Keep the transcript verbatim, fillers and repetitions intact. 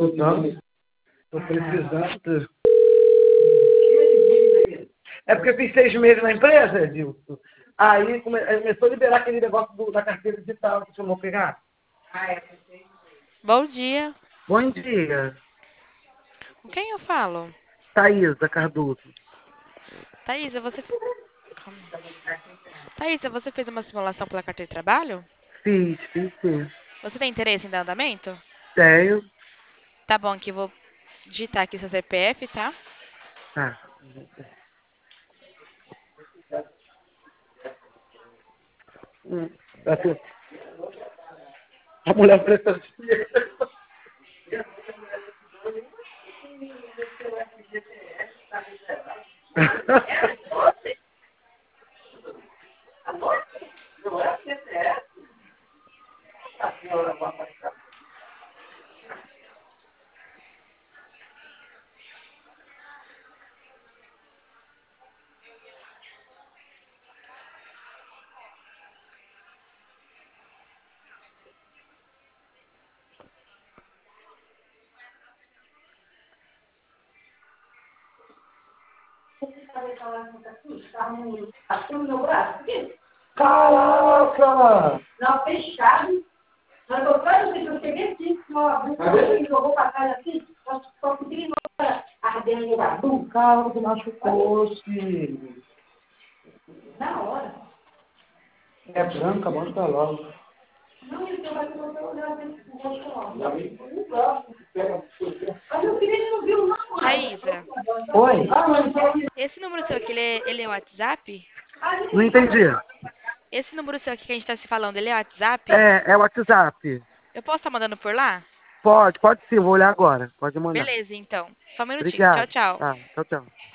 Não, tô precisando. É porque eu fiz seis meses na empresa, Edilson. Aí come- aí começou a liberar aquele negócio do- da carteira digital que chamou pegar. Bom dia. Bom dia, Com quem eu falo? Thaísa Cardoso. Thaísa, você... Calma. Thaísa, você fez uma simulação pela carteira de trabalho? Fiz, fiz sim. Você tem interesse em dar andamento? Tenho. Tá bom, que eu vou digitar aqui seu C P F, tá? Tá. Hum, tá tudo. A mulher preta. Caraca! Não, fechado. Mas eu quero que eu cheguei aqui, eu vou passar assim, só só consegui ardendo no azul. Cara, que machucou, filho. Na hora. É branca, mostra logo. Não, então vai colocar o olhar dentro do rosto lá. Mas eu queria não viu, não. Thaísa, Oi? esse número seu aqui, ele é, ele é WhatsApp? Não entendi. Esse número seu aqui que a gente tá se falando, ele é WhatsApp? É, é WhatsApp. Eu posso estar mandando por lá? Pode, pode sim, vou olhar agora. Pode mandar. Beleza, então. Só um minutinho. Tchau, Obrigado. tchau. Tá, tchau, tchau.